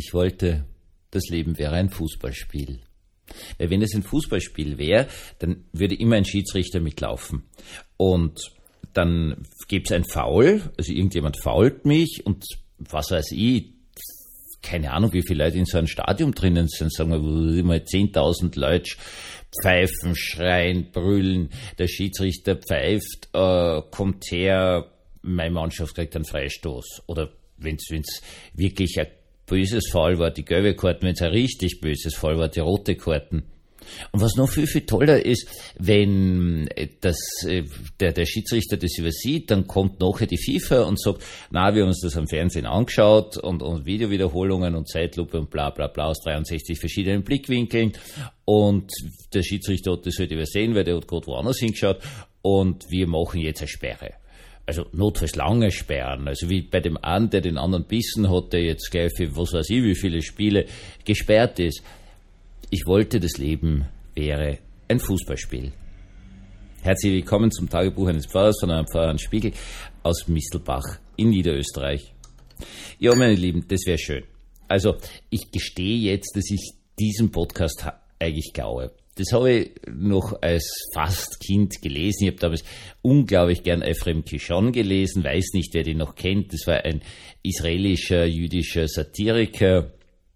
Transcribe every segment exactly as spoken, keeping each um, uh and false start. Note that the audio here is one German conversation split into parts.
Ich wollte, das Leben wäre ein Fußballspiel. Weil wenn es ein Fußballspiel wäre, dann würde immer ein Schiedsrichter mitlaufen. Und dann gäbe es ein Foul, also irgendjemand foult mich und was weiß ich, keine Ahnung, wie viele Leute in so einem Stadion drinnen sind, sagen wir mal zehntausend Leute pfeifen, schreien, brüllen, der Schiedsrichter pfeift, äh, kommt her, meine Mannschaft kriegt einen Freistoß. Oder wenn es wirklich ein böses Foul war, die gelbe Karten, wenn es ein richtig böses Foul war, die rote Karten. Und was noch viel, viel toller ist, wenn das, der, der Schiedsrichter das übersieht, dann kommt nachher die FIFA und sagt, na, wir haben uns das am Fernsehen angeschaut und, und Videowiederholungen und Zeitlupe und bla bla bla aus dreiundsechzig verschiedenen Blickwinkeln und der Schiedsrichter hat das halt übersehen, weil der hat gerade woanders hingeschaut und wir machen jetzt eine Sperre. Also notfalls lange sperren, also wie bei dem einen, der den anderen bissen hat, der jetzt gleich für was weiß ich wie viele Spiele gesperrt ist. Ich wollte, das Leben wäre ein Fußballspiel. Herzlich willkommen zum Tagebuch eines Pfarrers von einem Pfarrer Spiegel aus Mistelbach in Niederösterreich. Ja, meine Lieben, das wäre schön. Also, ich gestehe jetzt, dass ich diesen Podcast eigentlich gaue. Das habe ich noch als fast Kind gelesen. Ich habe damals unglaublich gern Ephraim Kishon gelesen. Weiß nicht, wer den noch kennt. Das war ein israelischer, jüdischer Satiriker,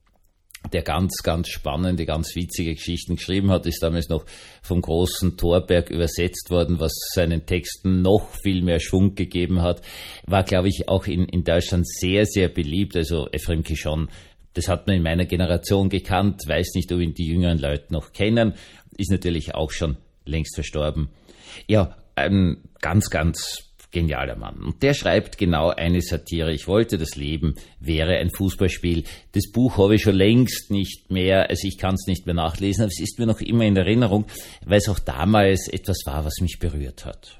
der ganz, ganz spannende, ganz witzige Geschichten geschrieben hat, ist damals noch vom großen Thorberg übersetzt worden, was seinen Texten noch viel mehr Schwung gegeben hat. War, glaube ich, auch in, in Deutschland sehr, sehr beliebt. Also Ephraim Kishon, das hat man in meiner Generation gekannt, weiß nicht, ob ihn die jüngeren Leute noch kennen, ist natürlich auch schon längst verstorben. Ja, ein ganz, ganz genialer Mann. Und der schreibt genau eine Satire. Ich wollte, das Leben wäre ein Fußballspiel. Das Buch habe ich schon längst nicht mehr, also ich kann es nicht mehr nachlesen, aber es ist mir noch immer in Erinnerung, weil es auch damals etwas war, was mich berührt hat.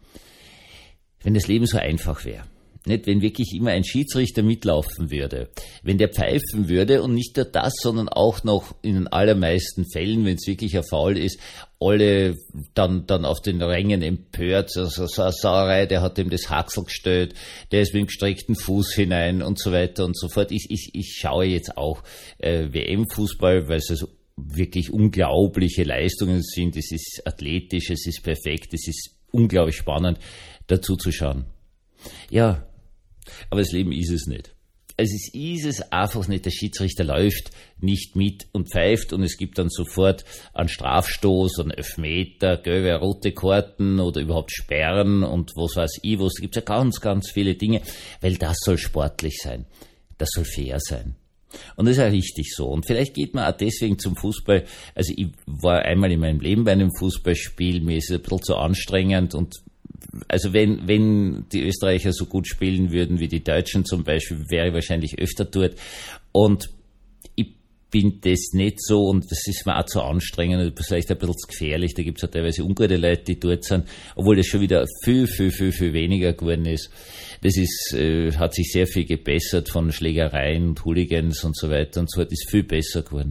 Wenn das Leben so einfach wäre. Nicht, wenn wirklich immer ein Schiedsrichter mitlaufen würde, wenn der pfeifen würde und nicht nur das, sondern auch noch in den allermeisten Fällen, wenn es wirklich ein Foul ist, alle dann dann auf den Rängen empört, also so eine Sauerei, der hat ihm das Haxel gestellt, der ist mit dem gestreckten Fuß hinein und so weiter und so fort. Ich, ich, ich schaue jetzt auch äh, W M-Fußball, weil es also wirklich unglaubliche Leistungen sind, es ist athletisch, es ist perfekt, es ist unglaublich spannend, dazu zu schauen. Ja, aber das Leben ist es nicht. Also es ist es einfach nicht. Der Schiedsrichter läuft nicht mit und pfeift und es gibt dann sofort einen Strafstoß, einen Elfmeter, gelbe, rote Karten oder überhaupt Sperren und was weiß ich was. Da gibt es ja ganz, ganz viele Dinge, weil das soll sportlich sein. Das soll fair sein. Und das ist ja richtig so. Und vielleicht geht man auch deswegen zum Fußball. Also ich war einmal in meinem Leben bei einem Fußballspiel, mir ist es ein bisschen zu anstrengend und also wenn, wenn die Österreicher so gut spielen würden wie die Deutschen zum Beispiel, wäre ich wahrscheinlich öfter dort. Und ich bin das nicht so und das ist mir auch zu anstrengend und vielleicht ein bisschen zu gefährlich. Da gibt es ja teilweise ungute Leute, die dort sind, obwohl das schon wieder viel, viel, viel, viel weniger geworden ist. Das ist, äh, hat sich sehr viel gebessert von Schlägereien und Hooligans und so weiter und so fort. Ist viel besser geworden.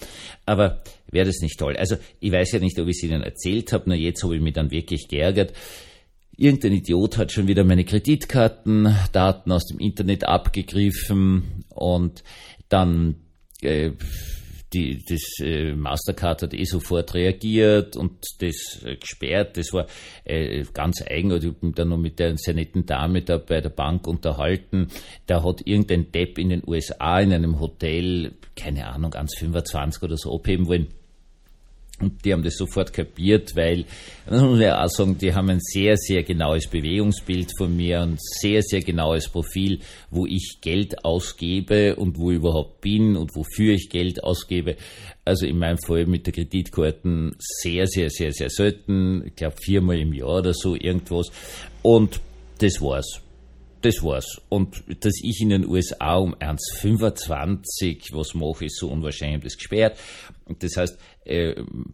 Aber wäre das nicht toll? Also ich weiß ja nicht, ob ich es Ihnen erzählt habe, nur jetzt habe ich mich dann wirklich geärgert. Irgendein Idiot hat schon wieder meine Kreditkartendaten aus dem Internet abgegriffen und dann äh, die, das äh, Mastercard hat eh sofort reagiert und das äh, gesperrt. Das war äh, ganz eigenartig. Ich habe mich dann noch mit der sehr netten Dame da bei der Bank unterhalten. Da hat irgendein Depp in den U S A in einem Hotel, keine Ahnung, eins Komma fünfundzwanzig oder so abheben wollen. Und die haben das sofort kapiert, weil, das muss man ja auch sagen, die haben ein sehr, sehr genaues Bewegungsbild von mir und sehr, sehr genaues Profil, wo ich Geld ausgebe und wo ich überhaupt bin und wofür ich Geld ausgebe. Also in meinem Fall mit der Kreditkarten sehr, sehr, sehr, sehr selten. Ich glaube viermal im Jahr oder so irgendwas. Und das war's. Das war's. Und dass ich in den U S A um eins Komma fünfundzwanzig was mache, ist so unwahrscheinlich, das gesperrt. Und das heißt, äh,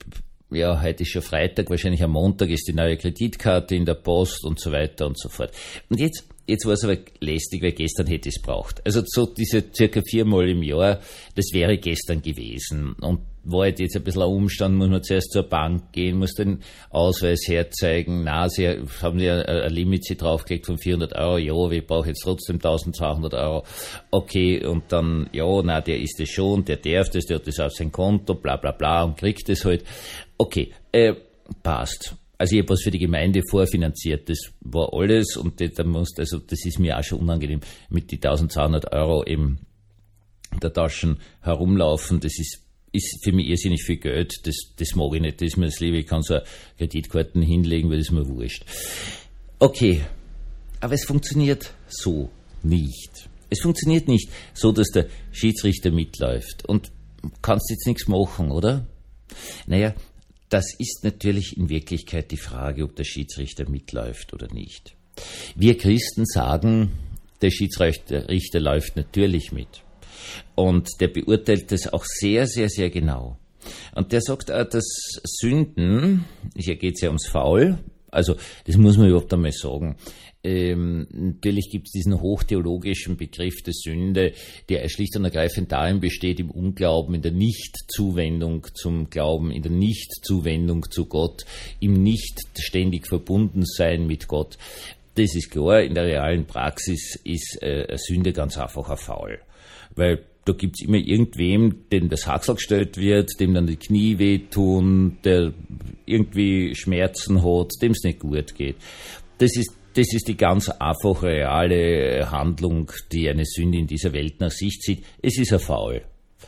ja, heute ist schon Freitag, wahrscheinlich am Montag ist die neue Kreditkarte in der Post und so weiter und so fort. Und jetzt Jetzt war es aber lästig, weil gestern hätte ich es braucht. Also so diese circa viermal im Jahr, das wäre gestern gewesen. Und war halt jetzt ein bisschen ein Umstand, muss man zuerst zur Bank gehen, muss den Ausweis herzeigen. Na, sie haben ja ein Limit sie draufgelegt von vierhundert Euro. Ja, ich brauche jetzt trotzdem eintausendzweihundert Euro. Okay, und dann, ja, na, der ist es schon, der darf das, der hat das auf sein Konto, bla bla bla und kriegt das halt. Okay, äh, passt. Also ich habe was für die Gemeinde vorfinanziert, das war alles und da musst, also das ist mir auch schon unangenehm, mit die eintausendzweihundert Euro in der Taschen herumlaufen, das ist, ist für mich irrsinnig viel Geld, das, das mag ich nicht, das ist mir das Liebe, ich kann so Kreditkarten hinlegen, weil das ist mir wurscht. Okay, aber es funktioniert so nicht. Es funktioniert nicht so, dass der Schiedsrichter mitläuft und kannst jetzt nichts machen, oder? Naja, das ist natürlich in Wirklichkeit die Frage, ob der Schiedsrichter mitläuft oder nicht. Wir Christen sagen, der Schiedsrichter Richter läuft natürlich mit. Und der beurteilt das auch sehr, sehr, sehr genau. Und der sagt auch, dass Sünden, hier geht es ja ums Foul, also das muss man überhaupt einmal sagen, Ähm, natürlich gibt es diesen hochtheologischen Begriff der Sünde, der schlicht und ergreifend darin besteht, im Unglauben, in der Nichtzuwendung zum Glauben, in der Nichtzuwendung zu Gott, im nicht ständig Verbundensein mit Gott. Das ist klar, in der realen Praxis ist äh, eine Sünde ganz einfach ein Faul. Weil da gibt's immer irgendwem, dem das Haxel gestellt wird, dem dann die Knie wehtun, der irgendwie Schmerzen hat, dem es nicht gut geht. Das ist Das ist die ganz einfache, reale Handlung, die eine Sünde in dieser Welt nach sich zieht. Es ist ein Faul.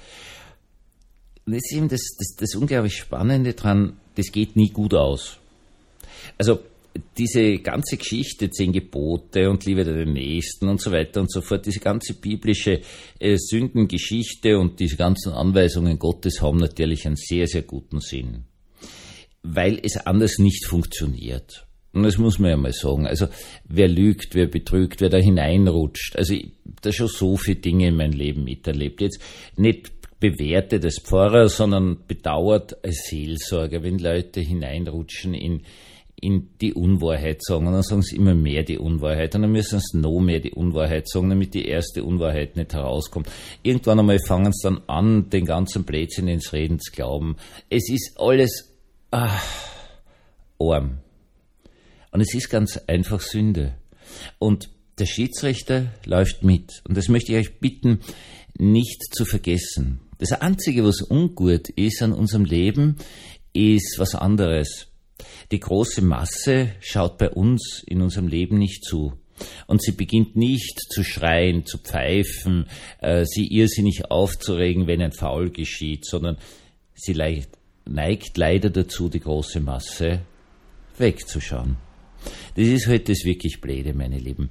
Und das ist eben das, das, das unglaublich Spannende dran, das geht nie gut aus. Also diese ganze Geschichte, zehn Gebote und Liebe den Nächsten und so weiter und so fort, diese ganze biblische äh, Sündengeschichte und diese ganzen Anweisungen Gottes haben natürlich einen sehr, sehr guten Sinn. Weil es anders nicht funktioniert. Und das muss man ja mal sagen. Also, wer lügt, wer betrügt, wer da hineinrutscht. Also, ich habe da schon so viele Dinge in meinem Leben miterlebt. Jetzt nicht bewertet als Pfarrer, sondern bedauert als Seelsorger, wenn Leute hineinrutschen in, in die Unwahrheit sagen. Und dann sagen sie immer mehr die Unwahrheit. Und dann müssen sie noch mehr die Unwahrheit sagen, damit die erste Unwahrheit nicht herauskommt. Irgendwann einmal fangen sie dann an, den ganzen Blödsinn ins Reden zu glauben. Es ist alles, ah, arm. Und es ist ganz einfach Sünde. Und der Schiedsrichter läuft mit. Und das möchte ich euch bitten, nicht zu vergessen. Das Einzige, was ungut ist an unserem Leben, ist was anderes. Die große Masse schaut bei uns in unserem Leben nicht zu. Und sie beginnt nicht zu schreien, zu pfeifen, äh, sie irrsinnig aufzuregen, wenn ein Faul geschieht, sondern sie neigt, neigt leider dazu, die große Masse wegzuschauen. Das ist halt das wirklich Blöde, meine Lieben.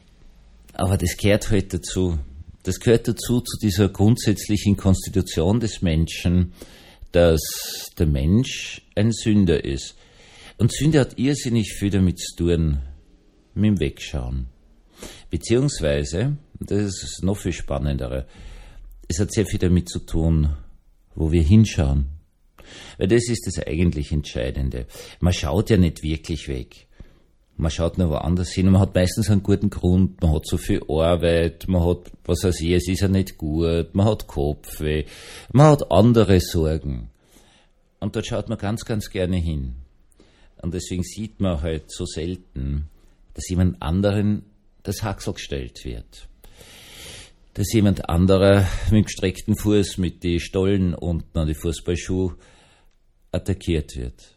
Aber das gehört halt dazu. Das gehört dazu, zu dieser grundsätzlichen Konstitution des Menschen, dass der Mensch ein Sünder ist. Und Sünde hat irrsinnig viel damit zu tun, mit dem Wegschauen. Beziehungsweise, das ist noch viel spannender, es hat sehr viel damit zu tun, wo wir hinschauen. Weil das ist das eigentlich Entscheidende. Man schaut ja nicht wirklich weg. Man schaut noch woanders hin und man hat meistens einen guten Grund, man hat so viel Arbeit, man hat, was weiß ich, es ist ja nicht gut, man hat Kopfweh, man hat andere Sorgen. Und dort schaut man ganz, ganz gerne hin. Und deswegen sieht man halt so selten, dass jemand anderen das Haxel gestellt wird. Dass jemand anderer mit dem gestreckten Fuß, mit den Stollen unten an die Fußballschuhe attackiert wird.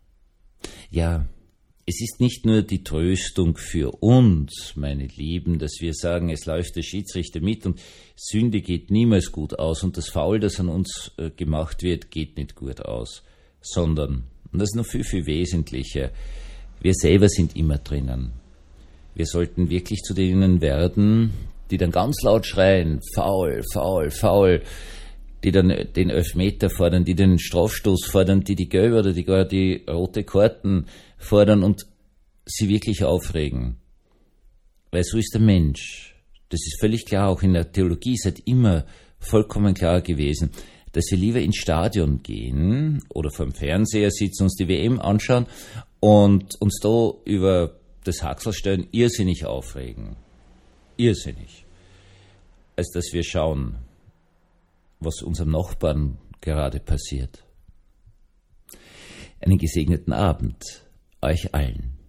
Ja, es ist nicht nur die Tröstung für uns, meine Lieben, dass wir sagen, es läuft der Schiedsrichter mit und Sünde geht niemals gut aus und das Faul, das an uns äh, gemacht wird, geht nicht gut aus, sondern, und das ist noch viel, viel wesentlicher, wir selber sind immer drinnen. Wir sollten wirklich zu denen werden, die dann ganz laut schreien, faul, faul, faul, die dann den Elfmeter fordern, die den Strafstoß fordern, die die gelbe oder die gar die rote Karten fordern und sie wirklich aufregen. Weil so ist der Mensch. Das ist völlig klar, auch in der Theologie seit immer vollkommen klar gewesen, dass wir lieber ins Stadion gehen oder vor dem Fernseher sitzen, uns die W M anschauen und uns da über das Haxelstellen irrsinnig aufregen. Irrsinnig. Als dass wir schauen, was unserem Nachbarn gerade passiert. Einen gesegneten Abend euch allen.